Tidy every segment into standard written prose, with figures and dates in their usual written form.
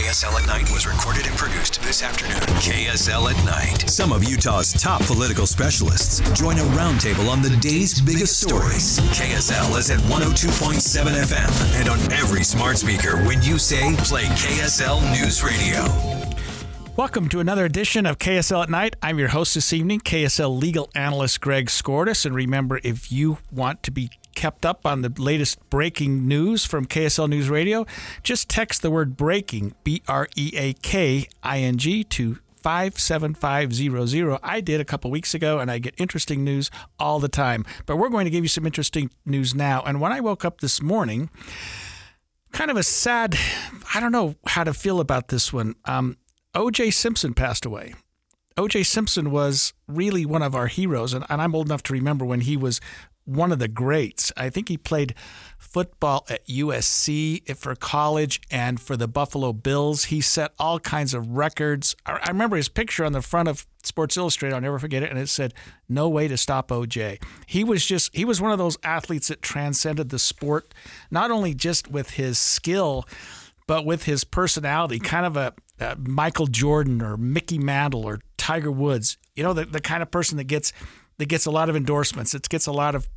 KSL at Night was recorded and produced this afternoon. KSL at Night. Some of Utah's top political specialists join a roundtable on the day's biggest stories. KSL is at 102.7 FM and on every smart speaker when you say play KSL News Radio. Welcome to another edition of KSL at Night. I'm your host this evening, KSL legal analyst Greg Skordas. And remember, if you want to be kept up on the latest breaking news from KSL News Radio, just text the word breaking, BREAKING, to 57500. I did a couple weeks ago, and I get interesting news all the time. But we're going to give you some interesting news now. And when I woke up this morning, kind of a sad, I don't know how to feel about this one. O.J. Simpson passed away. O.J. Simpson was really one of our heroes, and I'm old enough to remember when he was one of the greats. I think he played football at USC for college and for the Buffalo Bills. He set all kinds of records. I remember his picture on the front of Sports Illustrated. I'll never forget it. And it said, "No way to stop OJ." He was one of those athletes that transcended the sport, not only just with his skill, but with his personality, kind of a Michael Jordan or Mickey Mantle or Tiger Woods. You know, the kind of person that gets a lot of endorsements. It gets a lot of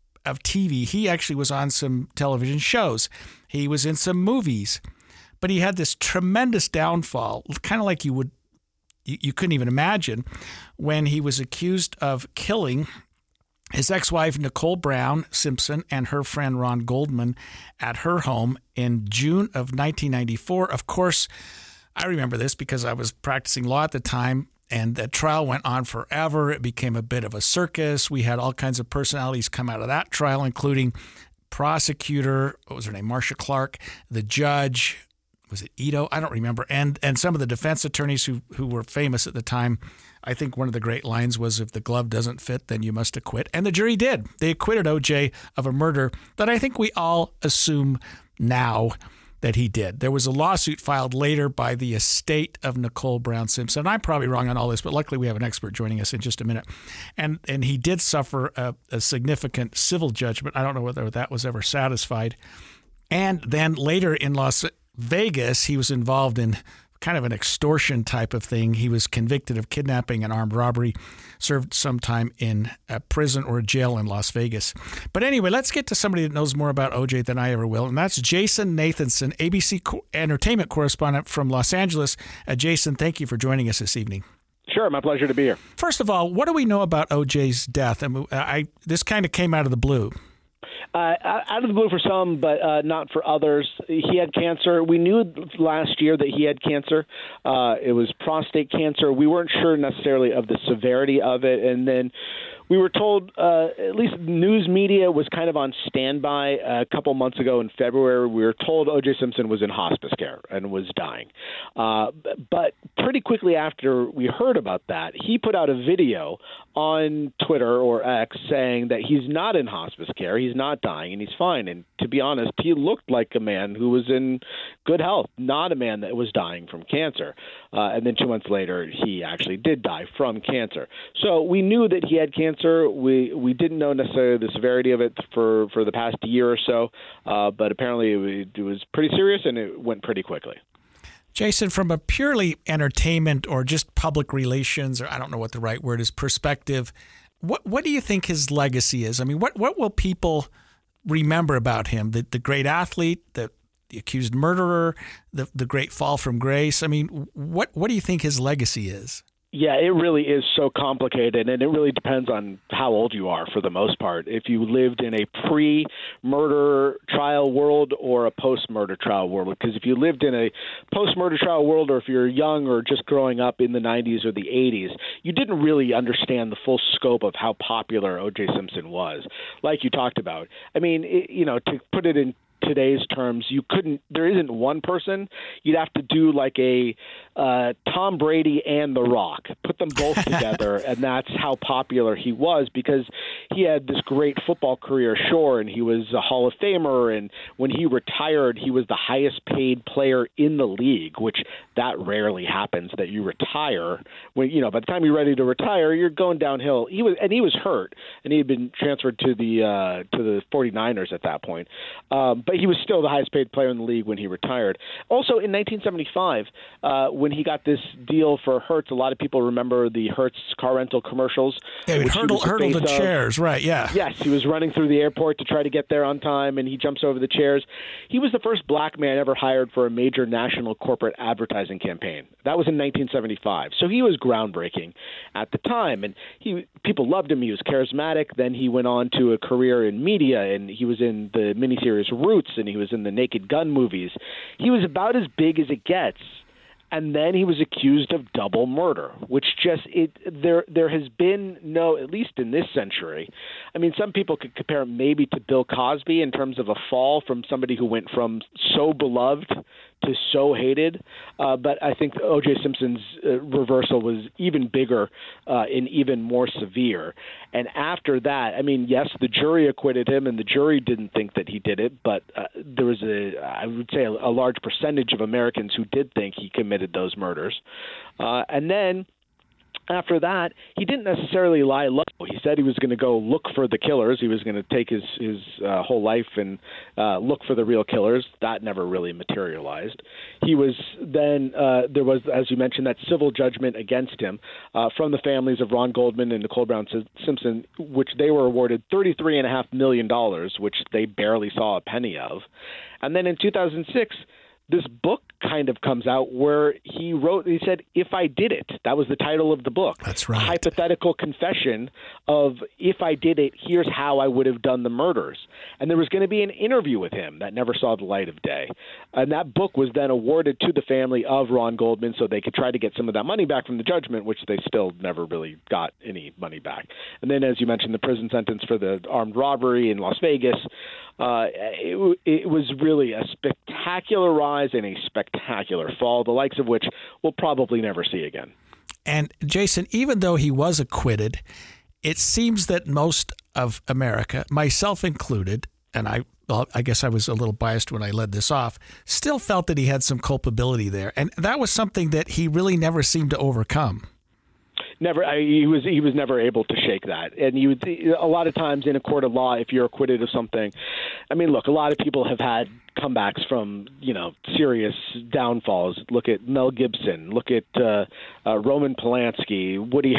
TV. He actually was on some television shows. He was in some movies. But he had this tremendous downfall, kind of like you couldn't even imagine, when he was accused of killing his ex-wife, Nicole Brown Simpson, and her friend Ron Goldman at her home in June of 1994. Of course, I remember this because I was practicing law at the time, and the trial went on forever. It became a bit of a circus. We had all kinds of personalities come out of that trial, including prosecutor, what was her name, Marcia Clark, the judge, was it Ito? I don't remember, and some of the defense attorneys who were famous at the time. I think one of the great lines was, "If the glove doesn't fit, then you must acquit." And the jury did. They acquitted O.J. of a murder that I think we all assume now that he did. There was a lawsuit filed later by the estate of Nicole Brown Simpson. I'm probably wrong on all this, but luckily we have an expert joining us in just a minute. And he did suffer a significant civil judgment. I don't know whether that was ever satisfied. And then later in Las Vegas, he was involved in kind of an extortion type of thing. He was convicted of kidnapping and armed robbery, served some time in a prison or a jail in Las Vegas. But anyway, let's get to somebody that knows more about OJ than I ever will, and that's Jason Nathanson, ABC entertainment correspondent from Los Angeles. Jason, thank you for joining us this evening. Sure, my pleasure to be here. First of all, what do we know about OJ's death? This kind of came out of the blue. Out of the blue for some, but not for others. He had cancer. We knew last year that he had cancer. It was prostate cancer. We weren't sure necessarily of the severity of it. And then we were told, at least news media was kind of on standby a couple months ago in February. We were told O.J. Simpson was in hospice care and was dying. But pretty quickly after we heard about that, he put out a video on Twitter or X saying that he's not in hospice care, he's not dying, and he's fine. And to be honest, he looked like a man who was in good health, not a man that was dying from cancer. And then 2 months later, he actually did die from cancer. So we knew that he had cancer. We didn't know necessarily the severity of it for the past year or so, but apparently it was pretty serious and it went pretty quickly. Jason, from a purely entertainment or just public relations, or I don't know what the right word is, perspective, what do you think his legacy is? I mean, what will people remember about him? The great athlete, the accused murderer, the great fall from grace? I mean, what do you think his legacy is? Yeah, it really is so complicated, and it really depends on how old you are for the most part. If you lived in a pre-murder trial world or a post-murder trial world, because if you lived in a post-murder trial world, or if you're young or just growing up in the 90s or the 80s, you didn't really understand the full scope of how popular O.J. Simpson was, like you talked about. I mean, to put it in today's terms, there isn't one person. You'd have to do like a Tom Brady and The Rock, put them both together, and that's how popular he was, because he had this great football career, sure, and he was a Hall of Famer, and when he retired, he was the highest paid player in the league, which that rarely happens, that you retire when, by the time you're ready to retire, you're going downhill. He was hurt, and he had been transferred to the 49ers at that point. But but he was still the highest paid player in the league when he retired. Also, in 1975, when he got this deal for Hertz, a lot of people remember the Hertz car rental commercials. Yeah, he'd hurdle the chairs, right, yeah. Yes, he was running through the airport to try to get there on time, and he jumps over the chairs. He was the first black man ever hired for a major national corporate advertising campaign. That was in 1975. So he was groundbreaking at the time, and people loved him. He was charismatic. Then he went on to a career in media, and he was in the miniseries Roots, and he was in the Naked Gun movies. He was about as big as it gets. And then he was accused of double murder, which there has been no, at least in this century. I mean, some people could compare maybe to Bill Cosby in terms of a fall from somebody who went from so beloved to so hated. But I think O.J. Simpson's reversal was even bigger and even more severe. And after that, I mean, yes, the jury acquitted him, and the jury didn't think that he did it, but there was I would say a large percentage of Americans who did think he committed those murders. And then after that, he didn't necessarily lie low. He said he was going to go look for the killers. He was going to take his whole life and look for the real killers. That never really materialized. He was then there was, as you mentioned, that civil judgment against him from the families of Ron Goldman and Nicole Brown Simpson, which they were awarded $33.5 million, which they barely saw a penny of. And then in 2006, this book kind of comes out where he said, "If I did it," that was the title of the book. That's right. A hypothetical confession of, if I did it, here's how I would have done the murders. And there was going to be an interview with him that never saw the light of day. And that book was then awarded to the family of Ron Goldman so they could try to get some of that money back from the judgment, which they still never really got any money back. And then, as you mentioned, the prison sentence for the armed robbery in Las Vegas. It was really a spectacular rise and a spectacular fall, the likes of which we'll probably never see again. And Jason, even though he was acquitted, it seems that most of America, myself included, and I guess I was a little biased when I led this off, still felt that he had some culpability there. And that was something that he really never seemed to overcome. Never, he was never able to shake that. And a lot of times in a court of law, if you're acquitted of something, I mean, look, a lot of people have had comebacks from, serious downfalls. Look at Mel Gibson. Look at Roman Polanski, Woody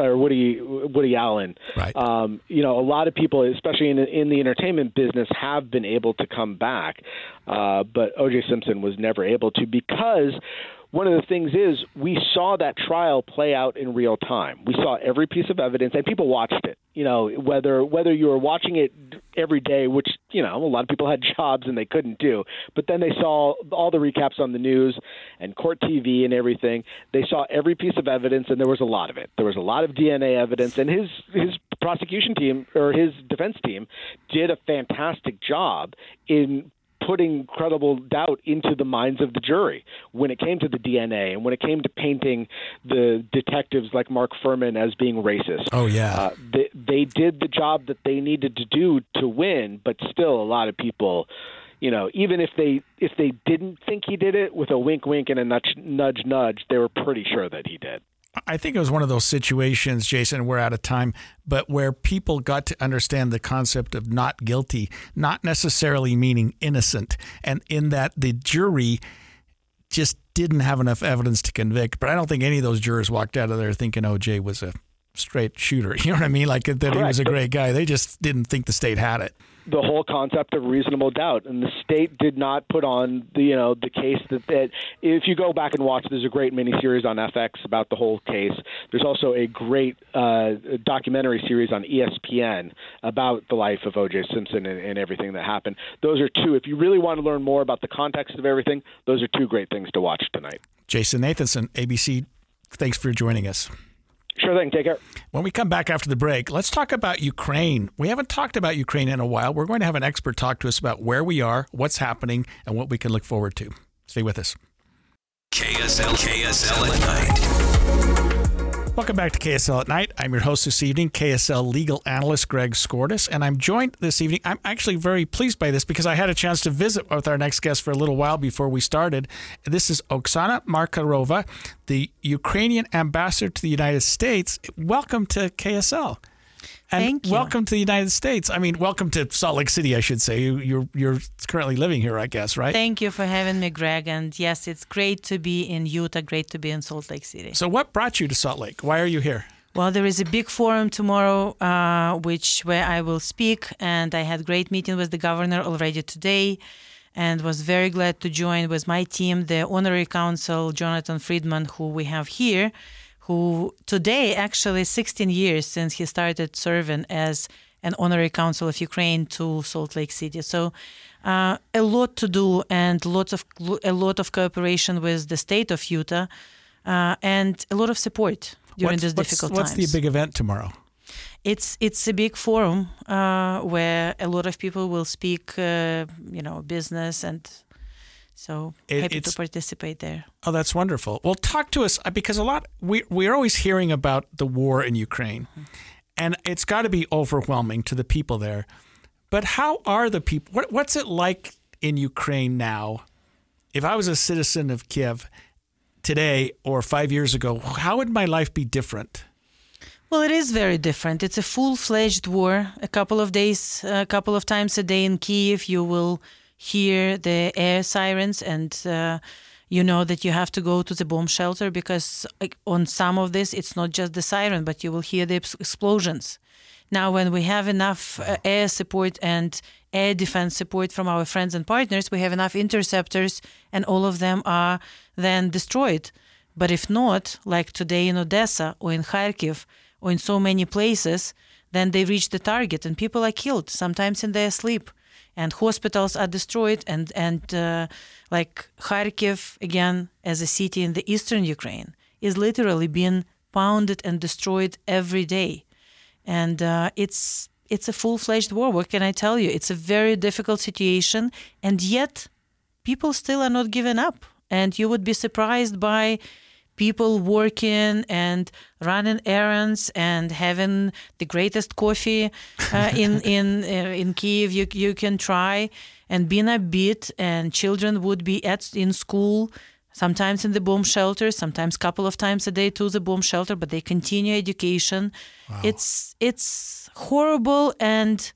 Allen. Right. A lot of people, especially in the entertainment business, have been able to come back. But O.J. Simpson was never able to, because one of the things is we saw that trial play out in real time. We saw every piece of evidence, and people watched it. Whether you were watching it every day, which, a lot of people had jobs and they couldn't do, but then they saw all the recaps on the news and court TV and everything. They saw every piece of evidence, and there was a lot of it. There was a lot of DNA evidence, and his prosecution team, or his defense team, did a fantastic job in putting credible doubt into the minds of the jury when it came to the DNA and when it came to painting the detectives like Mark Furman as being racist. Oh, yeah. They did the job that they needed to do to win, but still a lot of people, even if they didn't think he did it, with a wink, wink and a nudge, they were pretty sure that he did. I think it was one of those situations, Jason, we're out of time, but where people got to understand the concept of not guilty, not necessarily meaning innocent, and in that the jury just didn't have enough evidence to convict. But I don't think any of those jurors walked out of there thinking O.J. was a straight shooter. You know what I mean? Like that he was a great guy. They just didn't think the state had it. The whole concept of reasonable doubt, and the state did not put on the case that if you go back and watch, there's a great miniseries on FX about the whole case. There's also a great documentary series on ESPN about the life of O.J. Simpson and everything that happened. Those are two. If you really want to learn more about the context of everything, those are two great things to watch tonight. Jason Nathanson, ABC, thanks for joining us. Sure thing. Take care. When we come back after the break, let's talk about Ukraine. We haven't talked about Ukraine in a while. We're going to have an expert talk to us about where we are, what's happening, and what we can look forward to. Stay with us. KSL at night. Welcome back to KSL at Night. I'm your host this evening, KSL legal analyst Greg Skordas, and I'm joined this evening. I'm actually very pleased by this because I had a chance to visit with our next guest for a little while before we started. This is Oksana Markarova, the Ukrainian ambassador to the United States. Welcome to KSL. And Thank you. welcome to the United States. I mean, welcome to Salt Lake City, I should say. You're currently living here, I guess, right? Thank you for having me, Greg. And yes, it's great to be in Utah, great to be in Salt Lake City. So what brought you to Salt Lake? Why are you here? Well, there is a big forum tomorrow, where I will speak, and I had a great meeting with the governor already today, and was very glad to join with my team, the Honorary Consul Jonathan Friedman, who we have here, who today, actually 16 years since he started serving as an Honorary Consul of Ukraine to Salt Lake City. So a lot to do, and a lot of cooperation with the state of Utah, and a lot of support during these difficult times. What's the big event tomorrow? It's a big forum where a lot of people will speak, business, and so happy to participate there. Oh, that's wonderful. Well, talk to us, because we're always hearing about the war in Ukraine, and it's got to be overwhelming to the people there. But how are the people? What's it like in Ukraine now? If I was a citizen of Kiev today or 5 years ago, how would my life be different? Well, it is very different. It's a full-fledged war. A couple of times a day in Kyiv, you will hear the air sirens, and you know that you have to go to the bomb shelter, because on some of this, it's not just the siren, but you will hear the explosions. Now, when we have enough air support and air defense support from our friends and partners, we have enough interceptors, and all of them are then destroyed. But if not, like today in Odessa or in Kharkiv or in so many places, then they reach the target and people are killed, sometimes in their sleep. And hospitals are destroyed, and like Kharkiv, again, as a city in the eastern Ukraine, is literally being pounded and destroyed every day. And it's a full-fledged war. What can I tell you? It's a very difficult situation, and yet people still are not giving up. And you would be surprised by people working and running errands and having the greatest coffee in Kyiv you can try, and being upbeat. And children would be in school, sometimes in the bomb shelter, sometimes a couple of times a day to the bomb shelter, but they continue education. Wow. It's horrible and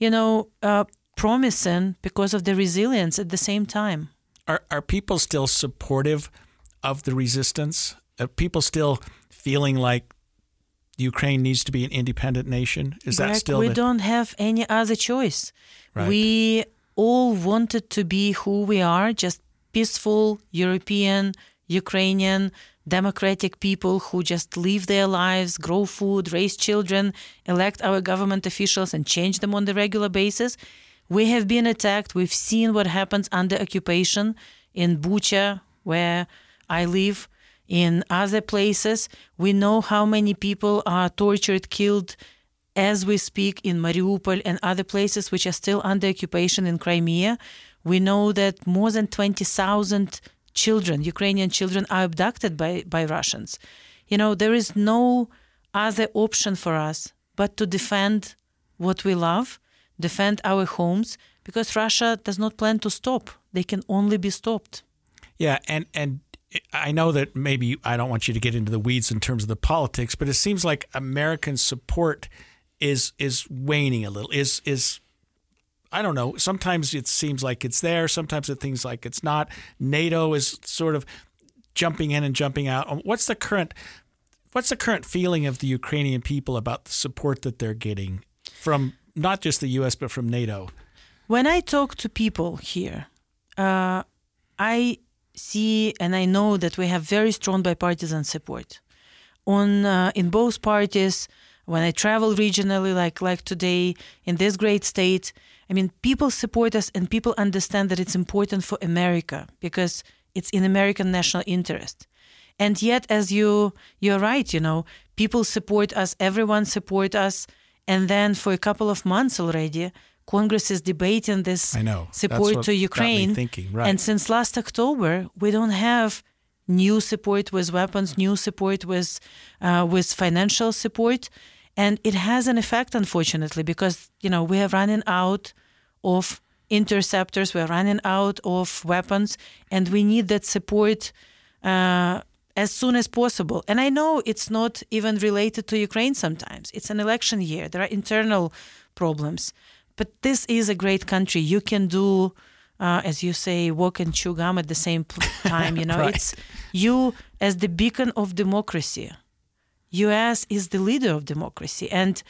promising because of the resilience at the same time. Are people still supportive of the resistance? Are people still feeling like Ukraine needs to be an independent nation? Is that still? We don't have any other choice. Right. We all wanted to be who we are, just peaceful European, Ukrainian, democratic people who just live their lives, grow food, raise children, elect our government officials, and change them on the regular basis. We have been attacked. We've seen what happens under occupation in Bucha, where I live, in other places. We know how many people are tortured, killed as we speak in Mariupol and other places which are still under occupation in Crimea. We know that more than 20,000 children, Ukrainian children, are abducted by Russians. There is no other option for us but to defend what we love, defend our homes, because Russia does not plan to stop. They can only be stopped. Yeah, and I know that maybe I don't want you to get into the weeds in terms of the politics, but it seems like American support is waning a little. Is I don't know. Sometimes it seems like it's there. Sometimes it seems like it's not. NATO is sort of jumping in and jumping out. What's the current feeling of the Ukrainian people about the support that they're getting from not just the U.S. but from NATO? When I talk to people here, I see and I know that we have very strong bipartisan support in both parties. When I travel regionally, like today in this great state, people support us and people understand that it's important for America because it's in American national interest. And yet, as you're right, people support us, everyone support us, and then for a couple of months already, Congress is debating this support to Ukraine. Right. And since last October, we don't have new support with weapons, new support with financial support. And it has an effect, unfortunately, because, we are running out of interceptors, we're running out of weapons, and we need that support as soon as possible. And I know it's not even related to Ukraine sometimes. It's an election year. There are internal problems. But this is a great country. You can do, as you say, walk and chew gum at the same time. Right. It's you as the beacon of democracy. U.S. is the leader of democracy. And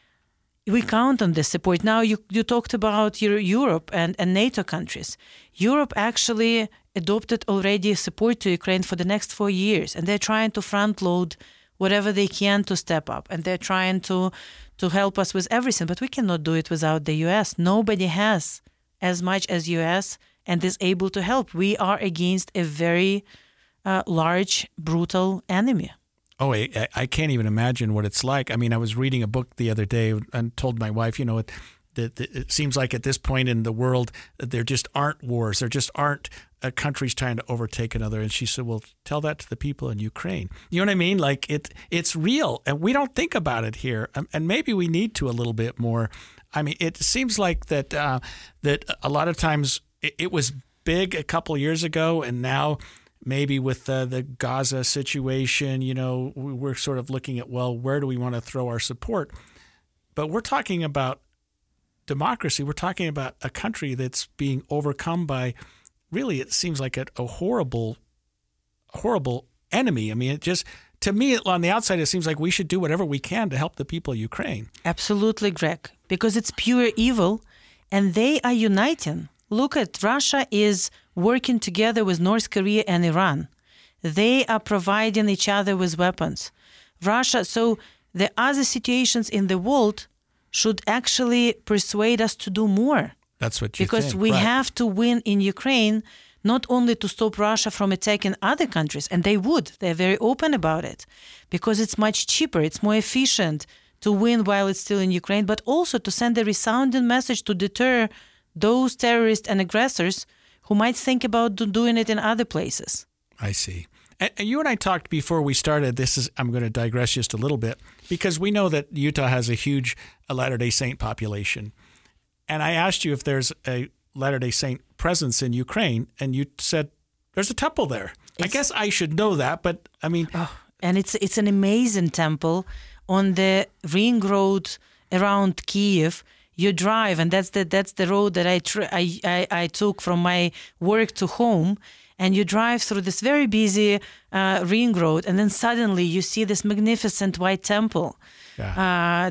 we count on this support. Now, you talked about Europe and NATO countries. Europe actually adopted already support to Ukraine for the next 4 years, and they're trying to front load whatever they can to step up, and they're trying to help us with everything. But we cannot do it without the U.S. Nobody has as much as U.S. and is able to help. We are against a very large, brutal enemy. Oh, I can't even imagine what it's like. I mean, I was reading a book the other day and told my wife, it seems like at this point in the world, there just aren't wars. There just aren't countries trying to overtake another. And she said, well, tell that to the people in Ukraine. You know what I mean? Like it's real, and we don't think about it here. And maybe we need to a little bit more. I mean, it seems like that a lot of times it was big a couple of years ago, and now maybe with the Gaza situation, we're sort of looking at, well, where do we want to throw our support? But we're talking about democracy. We're talking about a country that's being overcome by, really, it seems like a horrible, horrible enemy. I mean, to me, on the outside, it seems like we should do whatever we can to help the people of Ukraine. Absolutely, Greg, because it's pure evil, and they are uniting. Look at Russia is working together with North Korea and Iran. They are providing each other with weapons. So the other situations in the world should actually persuade us to do more. That's what you because think. We right. have to win in Ukraine, not only to stop Russia from attacking other countries, and they would. They're very open about it, because it's much cheaper, it's more efficient to win while it's still in Ukraine, but also to send a resounding message to deter those terrorists and aggressors who might think about doing it in other places. I see. And you and I talked before we started. I'm going to digress just a little bit, because we know that Utah has a huge Latter-day Saint population. And I asked you if there's a Latter-day Saint presence in Ukraine, and you said there's a temple there. I guess I should know that, but I mean... And it's an amazing temple on the ring road around Kyiv. You drive, and that's the road that I took from my work to home, and you drive through this very busy ring road, and then suddenly you see this magnificent white temple. Yeah.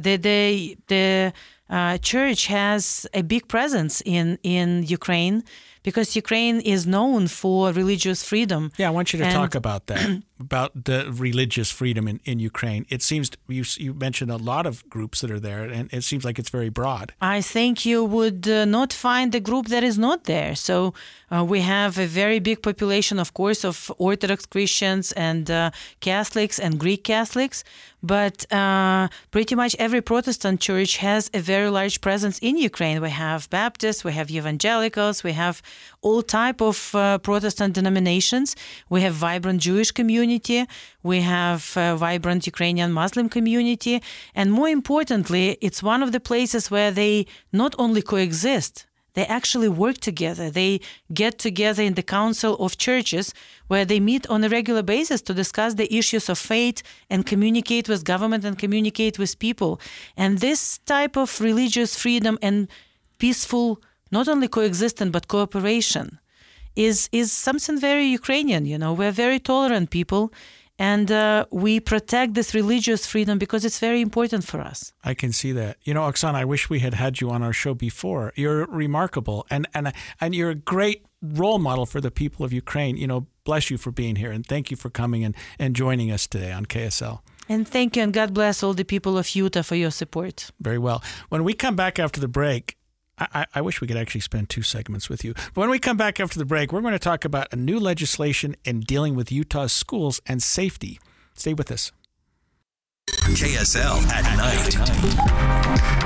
The church has a big presence in Ukraine, because Ukraine is known for religious freedom. Yeah, I want you to talk about that, about the religious freedom in Ukraine. It seems you mentioned a lot of groups that are there, and it seems like it's very broad. I think you would not find a group that is not there. So we have a very big population, of course, of Orthodox Christians and Catholics and Greek Catholics, but pretty much every Protestant church has a very large presence in Ukraine. We have Baptists, we have evangelicals, we have all type of Protestant denominations. We have vibrant Jewish community. We have vibrant Ukrainian Muslim community. And more importantly, it's one of the places where they not only coexist, they actually work together. They get together in the Council of Churches, where they meet on a regular basis to discuss the issues of faith and communicate with government and communicate with people. And this type of religious freedom and peaceful, not only coexistence, but cooperation is something very Ukrainian. We're very tolerant people, and we protect this religious freedom because it's very important for us. I can see that. Oksana, I wish we had you on our show before. You're remarkable, and you're a great role model for the people of Ukraine. Bless you for being here, and thank you for coming and joining us today on KSL. And thank you, and God bless all the people of Utah for your support. Very well. When we come back after the break, I wish we could actually spend 2 segments with you. But when we come back after the break, we're going to talk about a new legislation in dealing with Utah's schools and safety. Stay with us. KSL at night.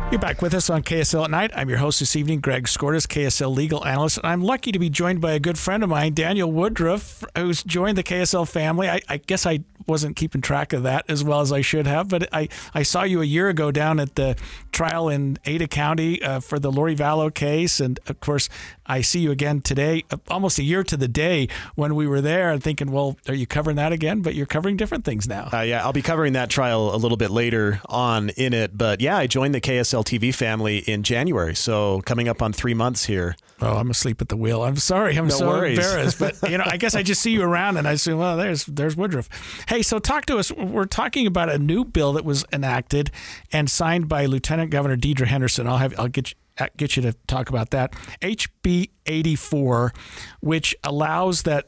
You're back with us on KSL at Night. I'm your host this evening, Greg Skordas, KSL legal analyst. And I'm lucky to be joined by a good friend of mine, Daniel Woodruff, who's joined the KSL family. I guess I wasn't keeping track of that as well as I should have, but I saw you a year ago down at the trial in Ada County for the Lori Vallow case. And, of course, I see you again today, almost a year to the day when we were there, and thinking, well, are you covering that again? But you're covering different things now. Yeah, I'll be covering that trial a little bit later on in it. But, yeah, I joined the KSL TV family in January, so coming up on 3 months here. Oh, I'm asleep at the wheel. I'm sorry. I'm so embarrassed. But, I guess I just see you around and I assume, well, there's Woodruff. Hey, so talk to us. We're talking about a new bill that was enacted and signed by Lieutenant Governor Deidre Henderson. I'll get you to talk about that. HB 84, which allows that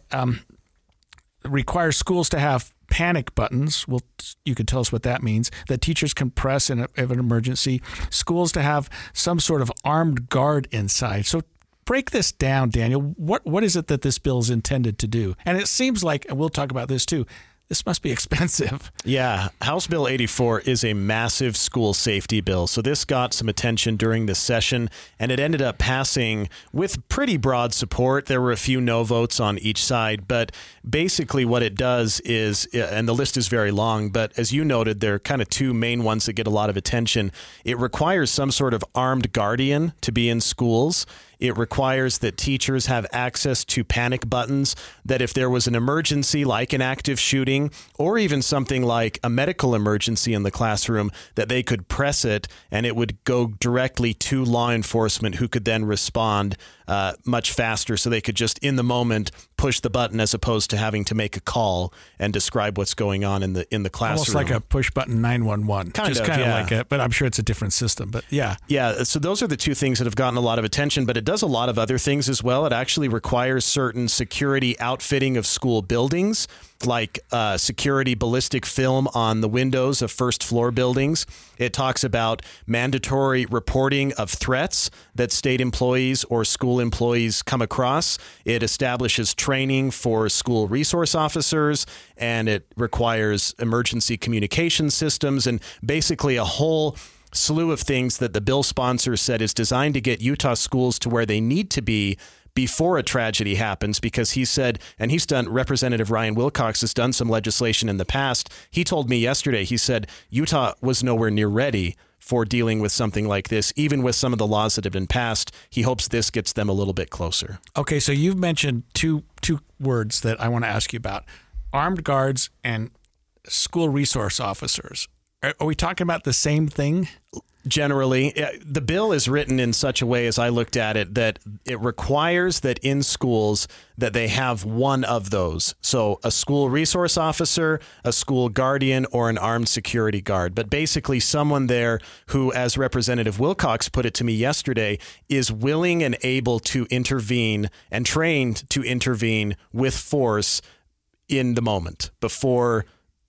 requires schools to have panic buttons. Well, you could tell us what that means. That teachers can press in an emergency. Schools to have some sort of armed guard inside. So break this down, Daniel. What is it that this bill is intended to do? And it seems like, and we'll talk about this too, this must be expensive. Yeah. House Bill 84 is a massive school safety bill. So this got some attention during this session, and it ended up passing with pretty broad support. There were a few no votes on each side, but basically what it does is, and the list is very long, but as you noted, there are kind of two main ones that get a lot of attention. It requires some sort of armed guardian to be in schools. It requires that teachers have access to panic buttons, that if there was an emergency like an active shooting or even something like a medical emergency in the classroom, that they could press it and it would go directly to law enforcement, who could then respond much faster, so they could just in the moment push the button as opposed to having to make a call and describe what's going on in the classroom. Almost like a push button 911. Kind of like it, but I'm sure it's a different system. But yeah. Yeah. So those are the two things that have gotten a lot of attention, but it does a lot of other things as well. It actually requires certain security outfitting of school buildings, like security ballistic film on the windows of first floor buildings. It talks about mandatory reporting of threats that state employees or school employees come across. It establishes training for school resource officers, and it requires emergency communication systems, and basically a whole slew of things that the bill sponsor said is designed to get Utah schools to where they need to be before a tragedy happens, because he said, and Representative Ryan Wilcox has done some legislation in the past. He told me yesterday, he said Utah was nowhere near ready for dealing with something like this, even with some of the laws that have been passed. He hopes this gets them a little bit closer. Okay, so you've mentioned two words that I want to ask you about: armed guards and school resource officers. Are we talking about the same thing? Generally, the bill is written in such a way, as I looked at it, that it requires that in schools that they have one of those. So a school resource officer, a school guardian, or an armed security guard. But basically someone there who, as Representative Wilcox put it to me yesterday, is willing and able to intervene and trained to intervene with force in the moment before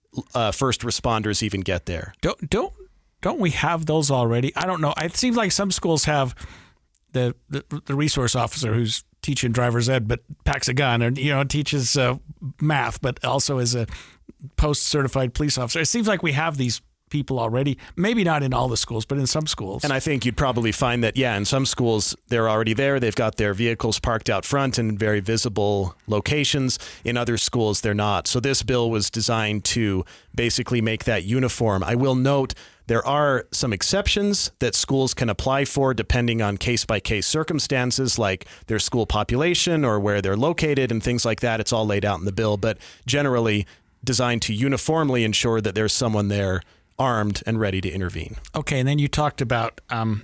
first responders even get there. Don't we have those already? I don't know. It seems like some schools have the resource officer who's teaching driver's ed but packs a gun, and teaches math but also is a post-certified police officer. It seems like we have these people already, maybe not in all the schools, but in some schools. And I think you'd probably find that, in some schools, they're already there. They've got their vehicles parked out front in very visible locations. In other schools, they're not. So this bill was designed to basically make that uniform. I will note there are some exceptions that schools can apply for depending on case-by-case circumstances, like their school population or where they're located and things like that. It's all laid out in the bill, but generally designed to uniformly ensure that there's someone there armed and ready to intervene. Okay, and then you talked about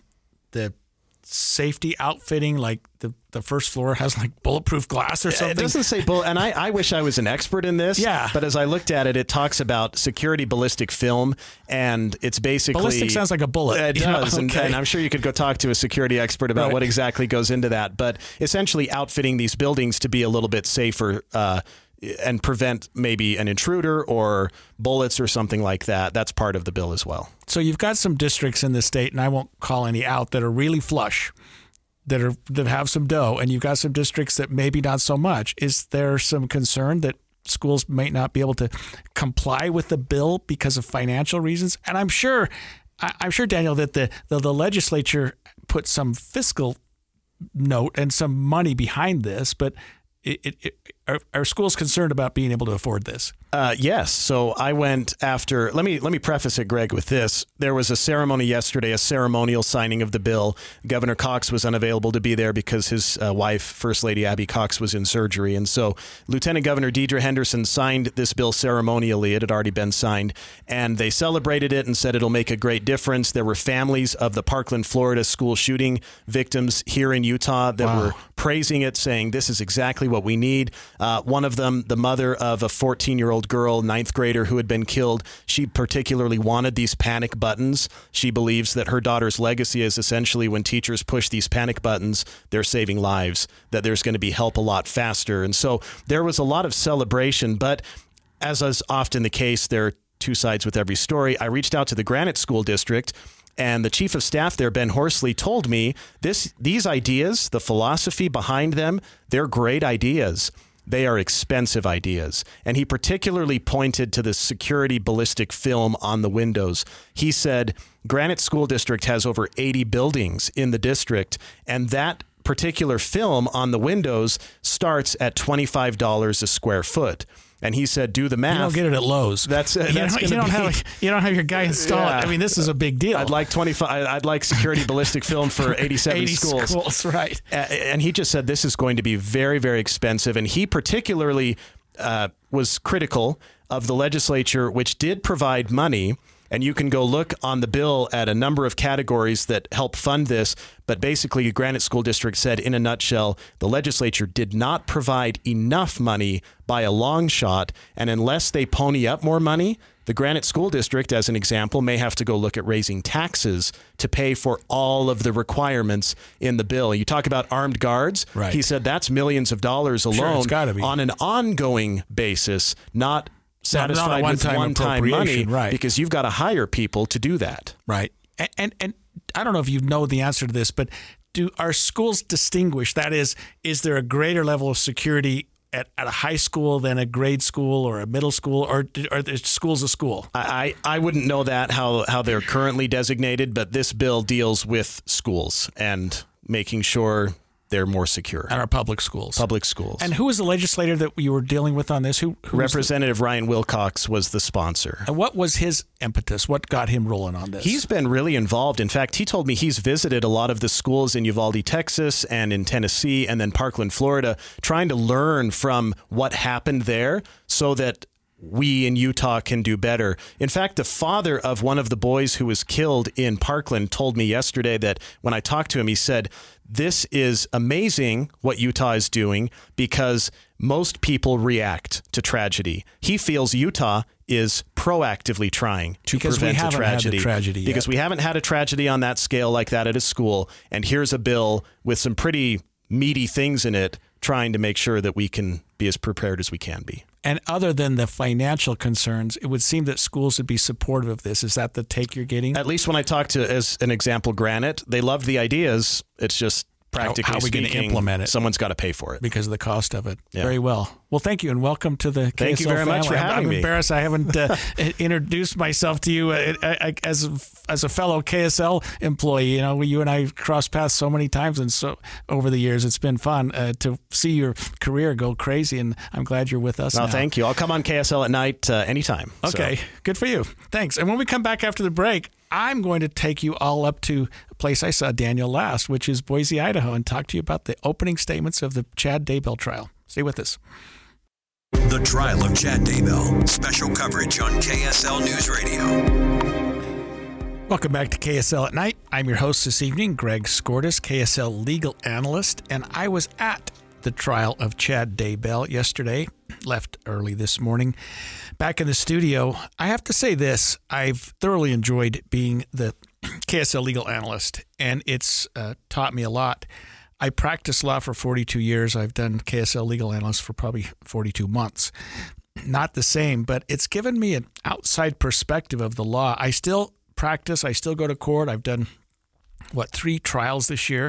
the safety outfitting, like the first floor has like bulletproof glass or something. It doesn't say bullet, and I wish I was an expert in this. Yeah. But as I looked at it, it talks about security ballistic film, and it's basically... Ballistic sounds like a bullet. It does, okay. and I'm sure you could go talk to a security expert about what exactly goes into that. But essentially outfitting these buildings to be a little bit safer and prevent maybe an intruder or bullets or something like that. That's part of the bill as well. So you've got some districts in the state, and I won't call any out, that are really flush, that have some dough, and you've got some districts that maybe not so much. Is there some concern that schools might not be able to comply with the bill because of financial reasons? And I'm sure I'm sure, Daniel, that the legislature put some fiscal note and some money behind this, but are schools concerned about being able to afford this? Yes. So I went after. Let me preface it, Greg, with this. There was a ceremony yesterday, a ceremonial signing of the bill. Governor Cox was unavailable to be there because his wife, First Lady Abby Cox, was in surgery. And so Lieutenant Governor Deidre Henderson signed this bill ceremonially. It had already been signed. And they celebrated it and said it'll make a great difference. There were families of the Parkland, Florida school shooting victims here in Utah that were praising it, saying this is exactly what we need. One of them, the mother of a 14-year-old girl, 9th grader who had been killed, she particularly wanted these panic buttons. She believes that her daughter's legacy is essentially when teachers push these panic buttons, they're saving lives, that there's going to be help a lot faster. And so there was a lot of celebration, but as is often the case, there are two sides with every story. I reached out to the Granite School District, and the chief of staff there, Ben Horsley, told me these ideas, the philosophy behind them, they're great ideas. They are expensive ideas. And he particularly pointed to the security ballistic film on the windows. He said, Granite School District has over 80 buildings in the district, and that particular film on the windows starts at $25 a square foot. And he said, do the math. You don't get it at Lowe's. You don't have your guy install it. I mean, this is a big deal. I'd like security ballistic film for 87 schools. Right. And he just said this is going to be very, very expensive. And he particularly was critical of the legislature, which did provide money. And you can go look on the bill at a number of categories that help fund this. But basically, Granite School District said, in a nutshell, the legislature did not provide enough money by a long shot. And unless they pony up more money, the Granite School District, as an example, may have to go look at raising taxes to pay for all of the requirements in the bill. You talk about armed guards. Right. He said that's millions of dollars alone on an ongoing basis, not satisfied with one-time money, right? Because you've got to hire people to do that. Right. And I don't know if you know the answer to this, but do our schools distinguish? That is there a greater level of security at a high school than a grade school or a middle school, or are there schools a school? I wouldn't know that, how they're currently designated, but this bill deals with schools and making sure they're more secure. At our public schools. Public schools. And who was the legislator that you were dealing with on this? Who Representative Ryan Wilcox was the sponsor. And what was his impetus? What got him rolling on this? He's been really involved. In fact, he told me he's visited a lot of the schools in Uvalde, Texas, and in Tennessee, and then Parkland, Florida, trying to learn from what happened there so that we in Utah can do better. In fact, the father of one of the boys who was killed in Parkland told me yesterday that when I talked to him, he said, this is amazing what Utah is doing because most people react to tragedy. He feels Utah is proactively trying to prevent a tragedy. Because we haven't had a tragedy on that scale like that at a school. And here's a bill with some pretty meaty things in it trying to make sure that we can be as prepared as we can be. And other than the financial concerns, it would seem that schools would be supportive of this. Is that the take you're getting? At least when I talked to, as an example, Granite, they loved the ideas. It's just practically how are we going to implement it? Someone's got to pay for it. Because of the cost of it. Yeah. Very well. Well, thank you, and welcome to the Thank KSL you very family. much for having me. I'm embarrassed I haven't introduced myself to you as a fellow KSL employee. You know, you and I crossed paths so many times, and so over the years, it's been fun to see your career go crazy, and I'm glad you're with us now. Thank you. I'll come on KSL at night anytime. Okay, Good for you. Thanks. And when we come back after the break, I'm going to take you all up to a place I saw Daniel last, which is Boise, Idaho, and talk to you about the opening statements of the Chad Daybell trial. Stay with us. The trial of Chad Daybell. Special coverage on KSL News Radio. Welcome back to KSL at Night. I'm your host this evening, Greg Skordas, KSL legal analyst, and I was at the trial of Chad Daybell yesterday, left early this morning. Back in the studio, I have to say this, I've thoroughly enjoyed being the KSL legal analyst, and it's taught me a lot. I practiced law for 42 years. I've done KSL legal analyst for probably 42 months. Not the same, but it's given me an outside perspective of the law. I still practice. I still go to court. I've done, 3 trials this year.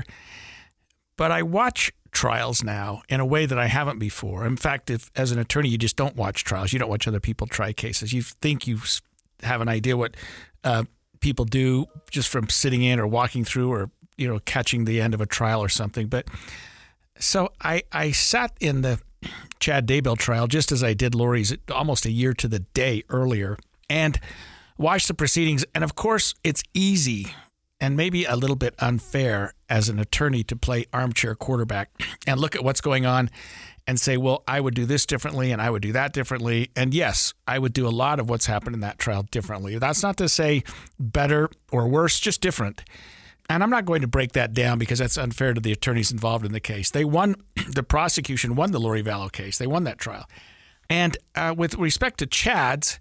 But I watch trials now in a way that I haven't before. In fact, if as an attorney, you just don't watch trials. You don't watch other people try cases. You think you have an idea what people do just from sitting in or walking through or, catching the end of a trial or something. But so I sat in the Chad Daybell trial just as I did Lori's almost a year to the day earlier and watched the proceedings. And of course, it's easy and maybe a little bit unfair as an attorney to play armchair quarterback and look at what's going on and say, well, I would do this differently and I would do that differently. And yes, I would do a lot of what's happened in that trial differently. That's not to say better or worse, just different. And I'm not going to break that down because that's unfair to the attorneys involved in the case. They won, the prosecution won the Lori Vallow case. They won that trial. And with respect to Chad's,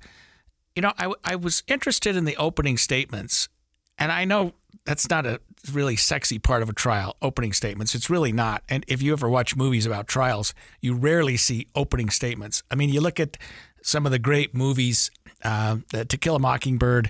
I was interested in the opening statements. And I know that's not a really sexy part of a trial, opening statements. It's really not. And if you ever watch movies about trials, you rarely see opening statements. I mean, you look at some of the great movies, To Kill a Mockingbird,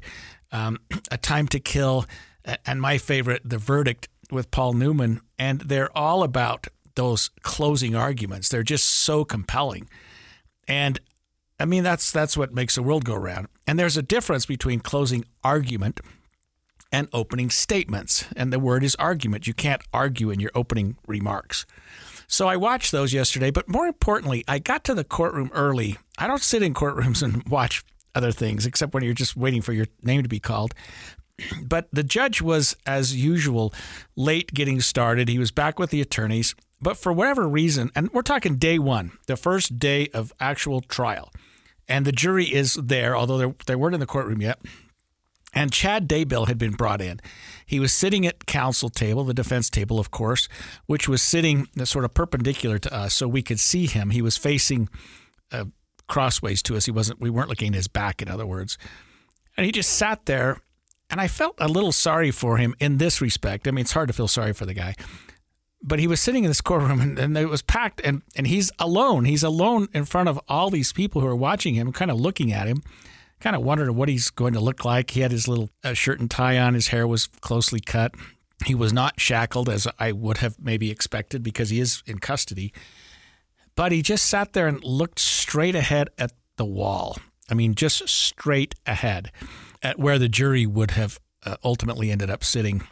A Time to Kill, and my favorite, The Verdict with Paul Newman, and they're all about those closing arguments. They're just so compelling. And I mean, that's what makes the world go round. And there's a difference between closing argument and opening statements. And the word is argument. You can't argue in your opening remarks. So I watched those yesterday, but more importantly, I got to the courtroom early. I don't sit in courtrooms and watch other things, except when you're just waiting for your name to be called. But the judge was, as usual, late getting started. He was back with the attorneys. But for whatever reason, and we're talking day one, the first day of actual trial, and the jury is there, although they weren't in the courtroom yet. And Chad Daybell had been brought in. He was sitting at counsel table, the defense table, of course, which was sitting sort of perpendicular to us, so we could see him. He was facing crossways to us. We weren't looking at his back, in other words. And he just sat there, and I felt a little sorry for him in this respect. I mean, it's hard to feel sorry for the guy. But he was sitting in this courtroom, and it was packed, and he's alone. He's alone in front of all these people who are watching him, kind of looking at him, kind of wondering what he's going to look like. He had his little shirt and tie on. His hair was closely cut. He was not shackled, as I would have maybe expected, because he is in custody. But he just sat there and looked straight ahead at the wall. I mean, just straight ahead at where the jury would have ultimately ended up sitting.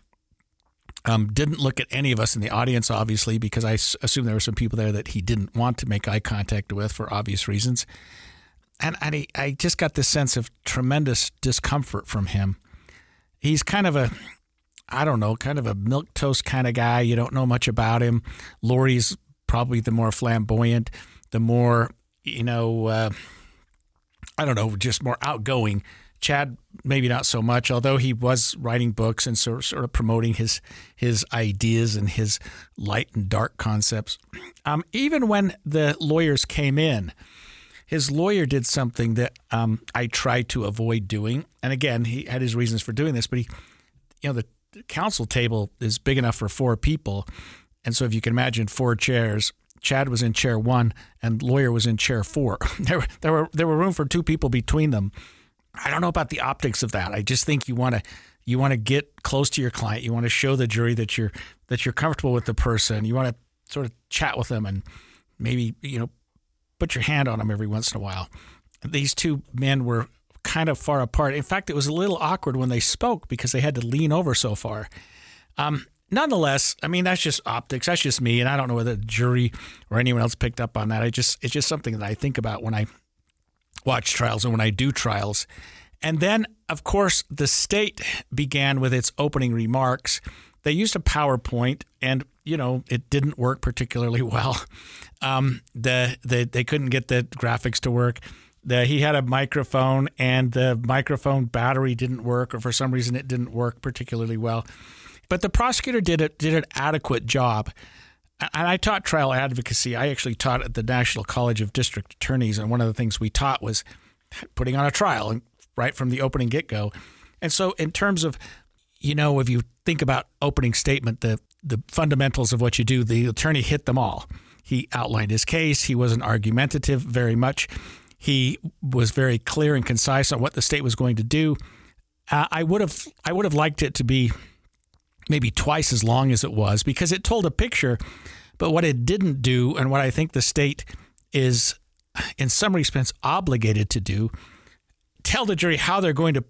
Didn't look at any of us in the audience, obviously, because I assume there were some people there that he didn't want to make eye contact with for obvious reasons. And I just got this sense of tremendous discomfort from him. He's kind of a milquetoast kind of guy. You don't know much about him. Lori's probably the more flamboyant, the more, just more outgoing. Chad, maybe not so much, although he was writing books and sort of promoting his ideas and his light and dark concepts. Even when the lawyers came in, his lawyer did something that I tried to avoid doing. And again, he had his reasons for doing this, but the counsel table is big enough for 4 people. And so if you can imagine 4 chairs, Chad was in chair 1 and lawyer was in chair 4. There were room for 2 people between them. I don't know about the optics of that. I just think you want to get close to your client. You want to show the jury that you're comfortable with the person. You want to sort of chat with them and maybe, put your hand on them every once in a while. These 2 men were kind of far apart. In fact, it was a little awkward when they spoke because they had to lean over so far. Nonetheless, I mean, that's just optics. That's just me. And I don't know whether the jury or anyone else picked up on that. It's just something that I think about when I watch trials and when I do trials. And then, of course, the state began with its opening remarks. They used a PowerPoint, and, it didn't work particularly well. They couldn't get the graphics to work. He had a microphone, and the microphone battery didn't work, or for some reason it didn't work particularly well. But the prosecutor did an adequate job. And I taught trial advocacy. I actually taught at the National College of District Attorneys, and one of the things we taught was putting on a trial right from the opening get-go. And so in terms of, if you think about opening statement, the fundamentals of what you do, the attorney hit them all. He outlined his case. He wasn't argumentative very much. He was very clear and concise on what the state was going to do. I would have liked it to be maybe twice as long as it was, because it told a picture. But what it didn't do, and what I think the state is in some respects obligated to do, tell the jury how they're going to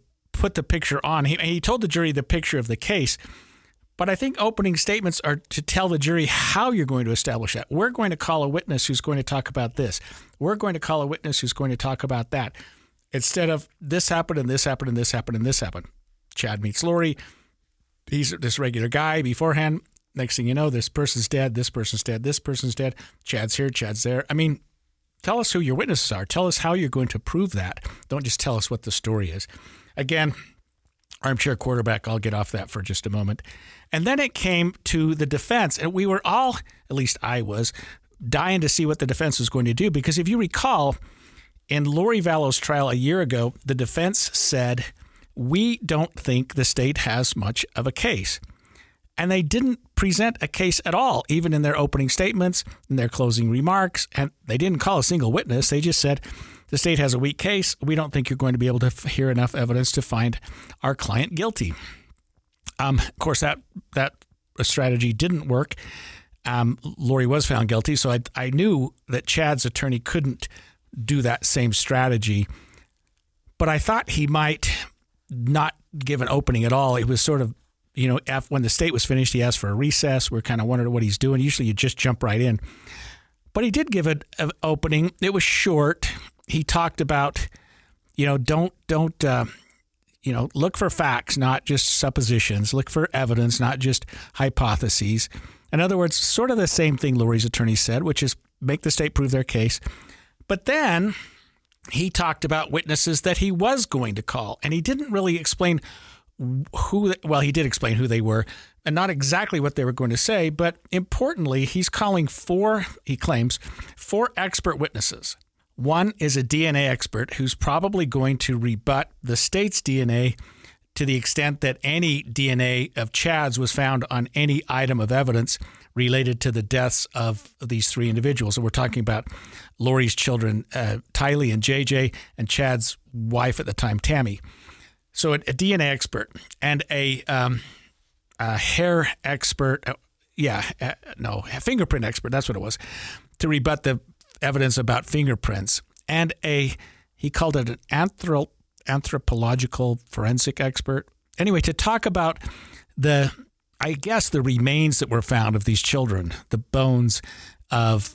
put the picture on. He told the jury the picture of the case. But I think opening statements are to tell the jury how you're going to establish that. We're going to call a witness who's going to talk about this. We're going to call a witness who's going to talk about that. Instead of this happened and this happened and this happened and this happened. Chad meets Lori. He's this regular guy beforehand. Next thing you know, this person's dead, this person's dead, this person's dead. Chad's here, Chad's there. I mean, tell us who your witnesses are. Tell us how you're going to prove that. Don't just tell us what the story is. Again, armchair quarterback, I'll get off that for just a moment. And then it came to the defense, and we were all, at least I was, dying to see what the defense was going to do. Because if you recall, in Lori Vallow's trial a year ago, the defense said, we don't think the state has much of a case. And they didn't present a case at all, even in their opening statements, in their closing remarks. And they didn't call a single witness. They just said, the state has a weak case. We don't think you're going to be able to hear enough evidence to find our client guilty. Of course, that strategy didn't work. Lori was found guilty, so I knew that Chad's attorney couldn't do that same strategy. But I thought he might not give an opening at all. It was sort of, when the state was finished, he asked for a recess. We're kind of wondering what he's doing. Usually you just jump right in. But he did give an opening. It was short. He talked about, don't look for facts, not just suppositions. Look for evidence, not just hypotheses. In other words, sort of the same thing Lori's attorney said, which is make the state prove their case. But then he talked about witnesses that he was going to call, and he didn't really explain he did explain who they were and not exactly what they were going to say. But importantly, he's calling he claims, four expert witnesses. One is a DNA expert who's probably going to rebut the state's DNA to the extent that any DNA of Chad's was found on any item of evidence related to the deaths of these three individuals. So we're talking about Lori's children, Tylee and JJ, and Chad's wife at the time, Tammy. So a DNA expert and a hair expert, fingerprint expert, that's what it was, to rebut the evidence about fingerprints, and he called it an anthropological forensic expert. Anyway, to talk about the remains that were found of these children, the bones of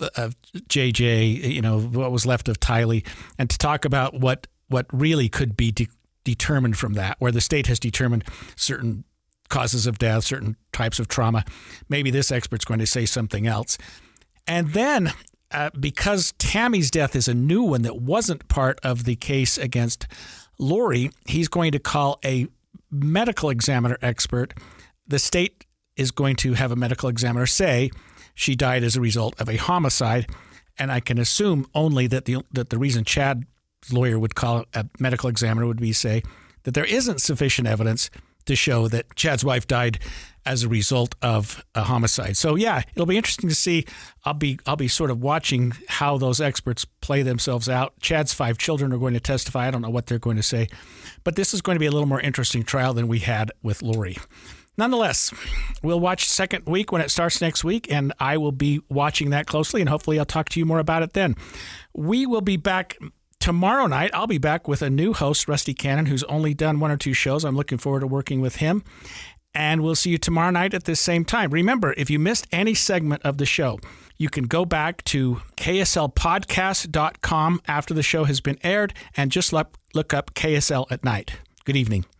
JJ, what was left of Tylee, and to talk about what really could be determined from that, where the state has determined certain causes of death, certain types of trauma. Maybe this expert's going to say something else. And then because Tammy's death is a new one that wasn't part of the case against Lori, he's going to call a medical examiner expert. The state is going to have a medical examiner say she died as a result of a homicide, and I can assume only that the reason Chad's lawyer would call a medical examiner would be say that there isn't sufficient evidence to show that Chad's wife died as a result of a homicide. So yeah, it'll be interesting to see. I'll be sort of watching how those experts play themselves out. Chad's 5 children are going to testify. I don't know what they're going to say, but this is going to be a little more interesting trial than we had with Lori. Nonetheless, we'll watch second week when it starts next week, and I will be watching that closely, and hopefully I'll talk to you more about it then. We will be back tomorrow night. I'll be back with a new host, Rusty Cannon, who's only done 1 or 2 shows. I'm looking forward to working with him. And we'll see you tomorrow night at this same time. Remember, if you missed any segment of the show, you can go back to kslpodcast.com after the show has been aired and just look up KSL at Night. Good evening.